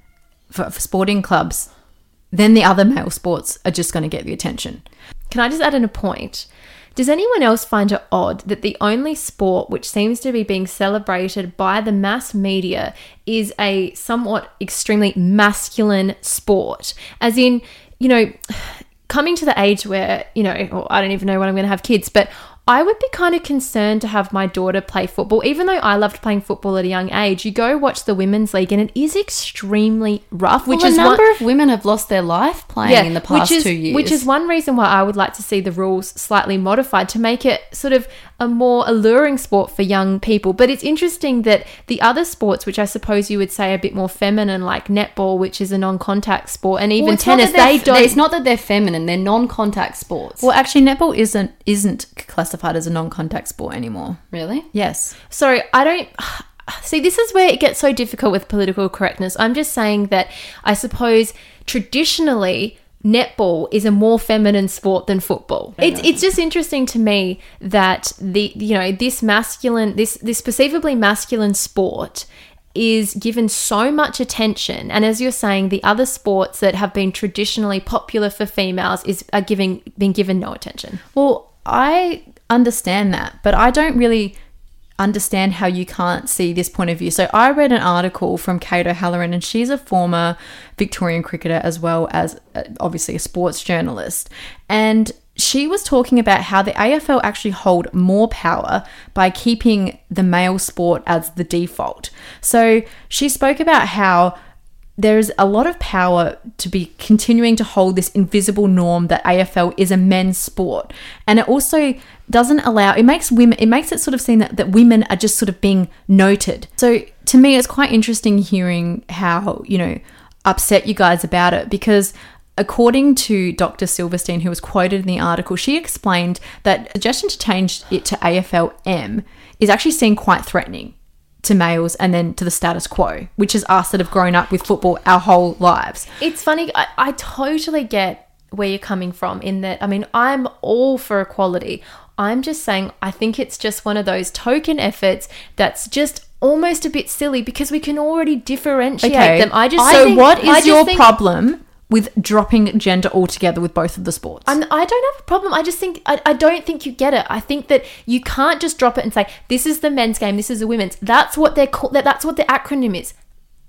for, for sporting clubs, then the other male sports are just going to get the attention. Can I just add in a point? Does anyone else find it odd that the only sport which seems to be being celebrated by the mass media is a somewhat extremely masculine sport? As in, you know, coming to the age where, you know, or I don't even know when I'm going to have kids, but I would be kind of concerned to have my daughter play football. Even though I loved playing football at a young age, you go watch the women's league and it is extremely rough, which well, is a one- number of women have lost their life playing in the past which is, two years. Which is one reason why I would like to see the rules slightly modified to make it sort of a more alluring sport for young people. But it's interesting that the other sports, which I suppose you would say are a bit more feminine, like netball, which is a non-contact sport, and even Well, it's not tennis, that they're- they don't. It's not that they're feminine; they're non-contact sports. Well, actually, netball isn't isn't classified as a non-contact sport anymore. Really? Yes. Sorry, I don't. See, this is where it gets so difficult with political correctness. I'm just saying that I suppose traditionally netball is a more feminine sport than football. It's it's just interesting to me that the you know this masculine this this perceivably masculine sport is given so much attention, and as you're saying, the other sports that have been traditionally popular for females is are giving being given no attention. Well, I understand that, but I don't really understand how you can't see this point of view. So I read an article from Kate O'Halloran, and she's a former Victorian cricketer as well as uh, obviously a sports journalist. And she was talking about how the A F L actually hold more power by keeping the male sport as the default. So she spoke about how there's a lot of power to be continuing to hold this invisible norm that A F L is a men's sport. And it also doesn't allow, it makes women, it makes it sort of seem that, that women are just sort of being noted. So to me, it's quite interesting hearing how, you know, upset you guys about it, because according to Doctor Silverstein, who was quoted in the article, she explained that a suggestion to change it to A F L M is actually seen quite threatening to males and then to the status quo, which is us that have grown up with football our whole lives. It's funny. I, I totally get where you're coming from in that, I mean, I'm all for equality. I'm just saying, I think it's just one of those token efforts that's just almost a bit silly because we can already differentiate them. I just so think, what I is just your think- problem with dropping gender altogether with both of the sports? I'm, I don't have a problem. I just think, I, I don't think you get it. I think that you can't just drop it and say, this is the men's game, this is the women's. That's what they're called, that, that's what the acronym is.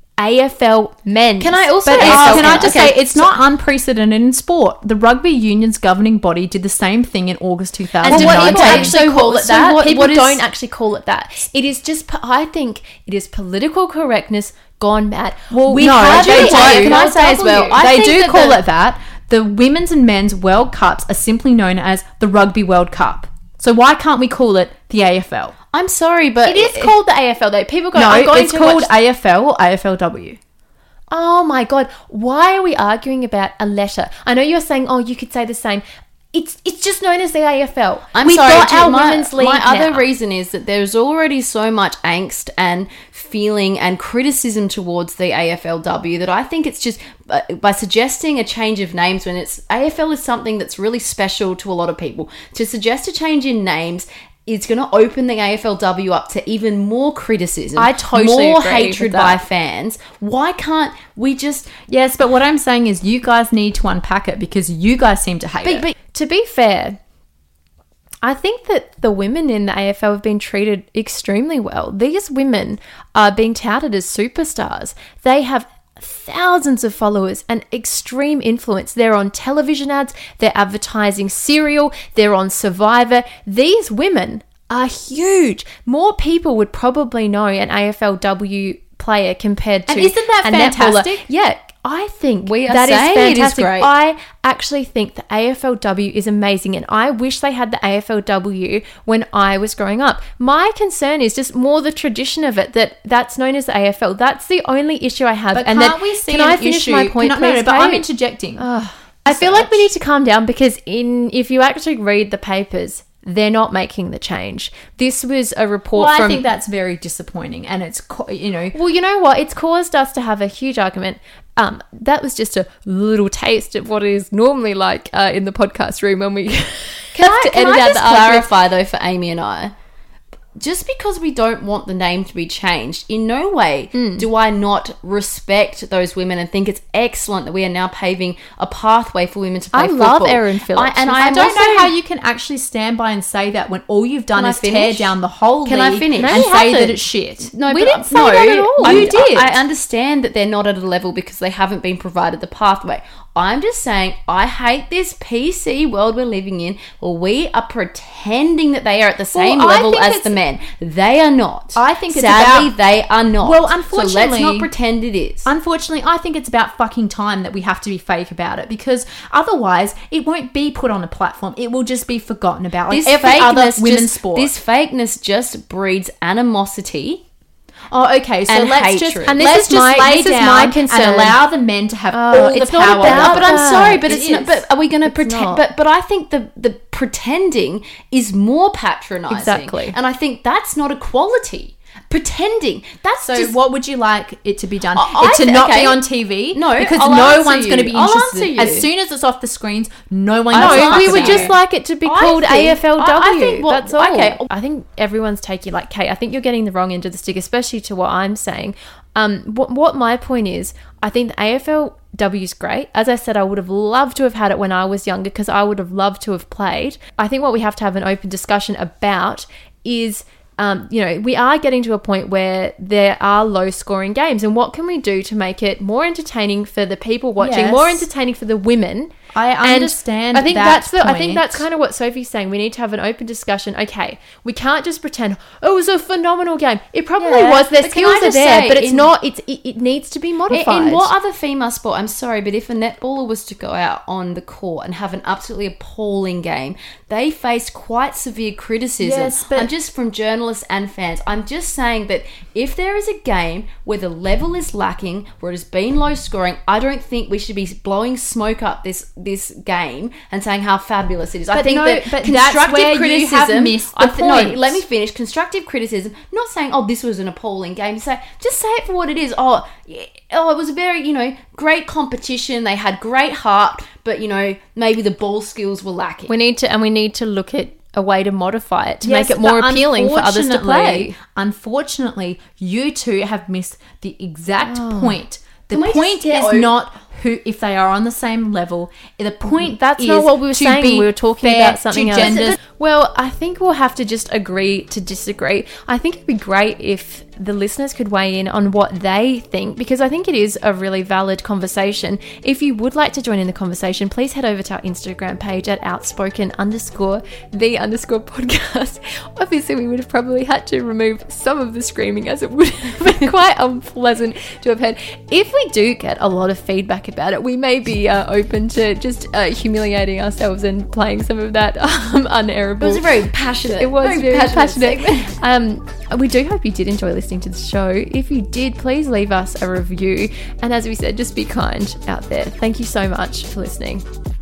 A F L men's. Can I also But ask- it's- can I just okay, say, it's not unprecedented in sport. The rugby union's governing body did the same thing in August two thousand And do nineteen. people actually So call what- it so that? what- people what is- don't actually call it that. It is just, I think it is political correctness gone mad. Well, we no, have they the do. Can I say as well? W. I they think do that call the- it that. The women's and men's World Cups are simply known as the Rugby World Cup. So why can't we call it the A F L? I'm sorry, but It is called the A F L though. People go, No, I'm going it's to called watch- A F L or A F L W. Oh my God. Why are we arguing about a letter? I know you're saying, oh, you could say the same. It's it's just known as the A F L. I'm We've sorry, got Ju- our my, women's league my other now. reason is that there's already so much angst and feeling and criticism towards the A F L W that I think it's just uh, by suggesting a change of names when it's A F L is something that's really special to a lot of people. To suggest a change in names is going to open the A F L W up to even more criticism. I totally more agree hatred with by that. fans. Why can't we just? Yes, but what I'm saying is you guys need to unpack it because you guys seem to hate But, it. but to be fair, I think that the women in the A F L have been treated extremely well. These women are being touted as superstars. They have thousands of followers and extreme influence. They're on television ads, they're advertising cereal, they're on Survivor. These women are huge. More people would probably know an A F L W player compared to And isn't that a netballer. fantastic? Yeah, I think We are that is saying it is fantastic. great. I actually think the A F L W is amazing, and I wish they had the A F L W when I was growing up. My concern is just more the tradition of it, that that's known as the A F L. That's the only issue I have. But and can't that, we see can an I finish issue? my point, Can I- no, please, no, but I'm Kate? interjecting. I feel like we need to calm down because in if you actually read the papers, they're not making the change. This was a report Well, I from... think that's very disappointing, and it's co- you know. Well, you know what? It's caused us to have a huge argument. Um, that was just a little taste of what it is normally like uh, in the podcast room when we Can have I, to can edit I out just the arguments. clarify though for Amy and I? Just because we don't want the name to be changed, in no way Hmm. do I not respect those women and think it's excellent that we are now paving a pathway for women to play I football. love Erin Phillips. I, and She's- I, I am don't also, know how you can actually stand by and say that when all you've done Can I is tear finish? down the whole Can I league finish? No, and you say that haven't. it's shit. No, We but- didn't say no, that at all. I- You did. I understand that they're not at a level because they haven't been provided the pathway. I'm just saying, I hate this P C world we're living in where we are pretending that they are at the same Well, I level think as it's- the men. They are not. I think it's Sadly, about- they are not. Well, So let's unfortunately- not pretend it is. Unfortunately, I think it's about fucking time that we have to be fake about it because otherwise it won't be put on a platform. It will just be forgotten about like this every other fakeness women's just, sport. This fakeness just breeds animosity. Oh, okay. So And let's just hatred. And this let's is just my- lay this is down my concern. and allow the men to have Oh, all the it's not power. about But I'm that. sorry, but It it's not. is. But are we going to It's pretend? not. But but I think the the pretending is more patronising. Exactly. And I think that's not equality. Pretending. That's So just. what would you like it to be done? I- it to I- not okay. be on T V? No, because I'll no answer one's going to you. be I'll interested. answer you. As soon as it's off the screens, no one. I gives a No, fuck we would about just it. like it to be I called think- A F L W. I- I think what- That's all. okay. I think everyone's taking, like, Kate, I think you're getting the wrong end of the stick, especially to what I'm saying. Um, what, what my point is, I think the A F L W is great. As I said, I would have loved to have had it when I was younger because I would have loved to have played. I think what we have to have an open discussion about is... Um, you know, we are getting to a point where there are low scoring games, and what can we do to make it more entertaining for the people watching, Yes. more entertaining for the women? I And understand I think that that's the. I think point. that's kind of what Sophie's saying. We need to have an open discussion. Okay, we can't just pretend. Oh, it was a phenomenal game. It probably Yeah, was. Their but can I skills are just there, say but it's in- not. It's it, it needs to be In, modified. in what other female sport? I'm sorry, but if a netballer was to go out on the court and have an absolutely appalling game, they face quite severe criticism. Yes, but- I'm just from journalists and fans. I'm just saying that if there is a game where the level is lacking, where it has been low scoring, I don't think we should be blowing smoke up this this game and saying how fabulous it is. I But think no, that but that's constructive where you criticism. have missed the I th- no, point. let me finish. Constructive criticism, not saying, oh, this was an appalling game. Say, just say it for what it is. Oh, yeah, oh, it was a very, you know, great competition. They had great heart, but, you know, maybe the ball skills were lacking. we need to, and we need to look at a way to modify it to Yes, make it more but appealing for others to play. unfortunately- Unfortunately, you two have missed the exact point. The Can we just point get is over- not who, if they are on the same level, the point That's is not what we were to saying. be We were talking fair about something to else. genders. Well, I think we'll have to just agree to disagree. I think it'd be great if the listeners could weigh in on what they think, because I think it is a really valid conversation. If you would like to join in the conversation, please head over to our Instagram page at outspoken underscore the underscore podcast. Obviously, we would have probably had to remove some of the screaming, as it would have been quite unpleasant to have heard. If we do get a lot of feedback about it, we may be uh, open to just uh, humiliating ourselves and playing some of that um, unairable. It was a very passionate. It was very, very passionate. passionate. segment. Um, we do hope you did enjoy listening to the show. If you did, please leave us a review. And as we said, just be kind out there. Thank you so much for listening.